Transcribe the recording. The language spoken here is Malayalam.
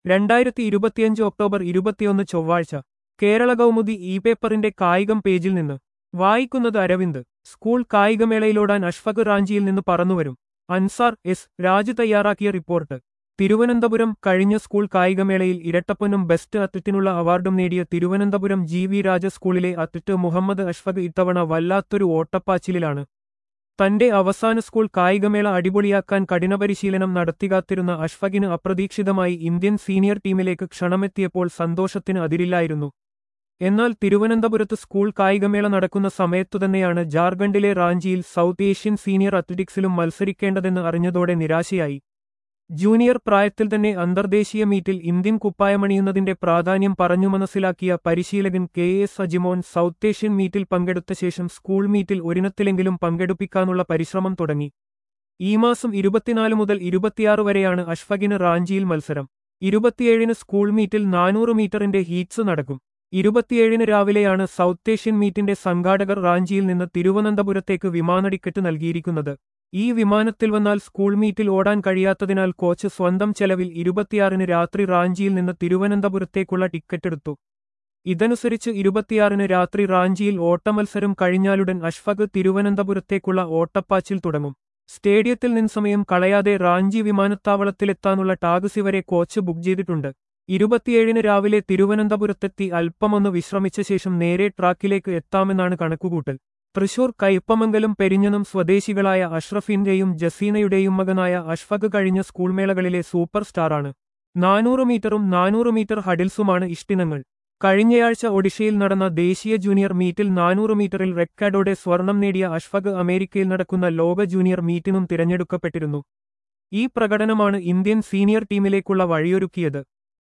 2025 ഒക്ടോബർ 21 ചൊവ്വാഴ്ച കേരള കൗമുദി ഇ പേപ്പറിന്റെ കായികം പേജിൽ നിന്ന് വായിക്കുന്നത് അരവിന്ദ്. സ്കൂൾ കായികമേളയിലോടാൻ അഷ്ഫഖ് റാഞ്ചിയിൽ നിന്ന് പറന്നുവരും. അൻസാർ എസ് രാജു തയ്യാറാക്കിയ റിപ്പോർട്ട്. തിരുവനന്തപുരം കഴിഞ്ഞ സ്കൂൾ കായികമേളയിൽ ഇരട്ടപ്പൊന്നും ബെസ്റ്റ് അത്ലറ്റിനുള്ള അവാർഡും നേടിയ തിരുവനന്തപുരം ജി.വി. രാജ സ്കൂളിലെ അത്ലറ്റ് മുഹമ്മദ് അഷ്ഫഖ് ഇത്തവണ വല്ലാത്തൊരു ഓട്ടപ്പാച്ചിലിലാണ്. തന്റെ അവസാന സ്കൂൾ കായികമേള അടിപൊളിയാക്കാൻ കഠിനപരിശീലനം നടത്തികാത്തിരുന്ന അഷ്ഫഖിന് അപ്രതീക്ഷിതമായി ഇന്ത്യൻ സീനിയർ ടീമിലേക്ക് ക്ഷണമെത്തിയപ്പോൾ സന്തോഷത്തിന് അതിരില്ലായിരുന്നു. എന്നാൽ തിരുവനന്തപുരത്ത് സ്കൂൾ കായികമേള നടക്കുന്ന സമയത്തുതന്നെയാണ് ജാർഖണ്ഡിലെ റാഞ്ചിയിൽ സൗത്ത് ഏഷ്യൻ സീനിയർ അത്ലറ്റിക്സിലും മത്സരിക്കേണ്ടതെന്ന് അറിഞ്ഞതോടെ നിരാശയായി. ജൂനിയർ പ്രായത്തിൽ തന്നെ അന്തർദേശീയ മീറ്റിൽ ഇന്ത്യൻ കുപ്പായമണിയുന്നതിന്റെ പ്രാധാന്യം പറഞ്ഞു മനസ്സിലാക്കിയ പരിശീലകൻ കെ.എസ്. അജിമോൻ സൗത്ത് ഏഷ്യൻ മീറ്റിൽ പങ്കെടുത്ത ശേഷം സ്കൂൾ മീറ്റിൽ ഒരിനത്തിലെങ്കിലും പങ്കെടുപ്പിക്കാനുള്ള പരിശ്രമം തുടങ്ങി. ഈ മാസം 24 മുതൽ 26 വരെയാണ് അഷ്ഫഖിന് റാഞ്ചിയിൽ മത്സരം. 27-ന് സ്കൂൾ മീറ്റിൽ 400 മീറ്ററിന്റെ ഹീറ്റ്സ് നടക്കും. 27-ന് രാവിലെയാണ് സൗത്ത് ഏഷ്യൻ മീറ്റിന്റെ സംഘാടകർ റാഞ്ചിയിൽ നിന്ന് തിരുവനന്തപുരത്തേക്ക് വിമാന ടിക്കറ്റ് നൽകിയിരിക്കുന്നത്. ഈ വിമാനത്തിൽ വന്നാൽ സ്കൂൾ മീറ്റിൽ ഓടാൻ കഴിയാത്തതിനാൽ കോച്ച് സ്വന്തം ചെലവിൽ 26-ന് രാത്രി റാഞ്ചിയിൽ നിന്ന് തിരുവനന്തപുരത്തേക്കുള്ള ടിക്കറ്റെടുത്തു. ഇതനുസരിച്ച് 26-ന് രാത്രി റാഞ്ചിയിൽ ഓട്ടമത്സരം കഴിഞ്ഞാലുടൻ അഷ്ഫഖ് തിരുവനന്തപുരത്തേക്കുള്ള ഓട്ടപ്പാച്ചിൽ തുടങ്ങും. സ്റ്റേഡിയത്തിൽ നിന്ന് സമയം കളയാതെ റാഞ്ചി വിമാനത്താവളത്തിലെത്താനുള്ള ടാക്സി വരെ കോച്ച് ബുക്ക് ചെയ്തിട്ടുണ്ട്. 27-ന് രാവിലെ തിരുവനന്തപുരത്തെത്തി അല്പമൊന്ന് വിശ്രമിച്ച ശേഷം നേരെ ട്രാക്കിലേക്ക് എത്താമെന്നാണ് കണക്കുകൂട്ടൽ. തൃശൂർ കയ്പമംഗലം പെരിഞ്ഞനം സ്വദേശികളായ അഷ്റഫിന്റെയും ജസീനയുടെയും മകനായ അഷ്ഫഖ് കഴിഞ്ഞ സ്കൂൾ മേളകളിലെ സൂപ്പർ സ്റ്റാറാണ്. 400 മീറ്ററും 400 മീറ്റർ ഹഡിൽസുമാണ് ഇഷ്ടിനങ്ങൾ. കഴിഞ്ഞയാഴ്ച ഒഡീഷയിൽ നടന്ന ദേശീയ ജൂനിയർ മീറ്റിൽ 400 മീറ്ററിൽ റെക്കോർഡോടെ സ്വർണം നേടിയ അഷ്ഫഖ് അമേരിക്കയിൽ നടക്കുന്ന ലോക ജൂനിയർ മീറ്റിനും തിരഞ്ഞെടുക്കപ്പെട്ടിരുന്നു. ഈ പ്രകടനമാണ് ഇന്ത്യൻ സീനിയർ ടീമിലേക്കുള്ള വഴിയൊരുക്കിയത്.